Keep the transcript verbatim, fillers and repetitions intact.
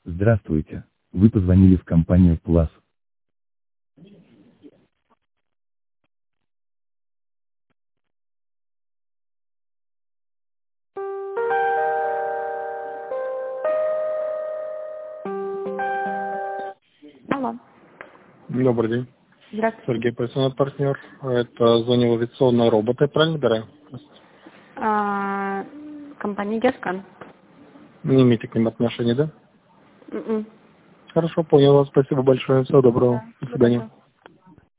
Здравствуйте. Вы позвонили в компанию Plus. Алло. Добрый день. Здравствуйте. Сергей, персональный партнер. Это звонил авиационные роботы, правильно, Дарья? А, компания Гескан. Не имеете к ним отношения, да? М-м. Хорошо, понял вас. Спасибо большое. Всего доброго. Да, До всего свидания. доброго.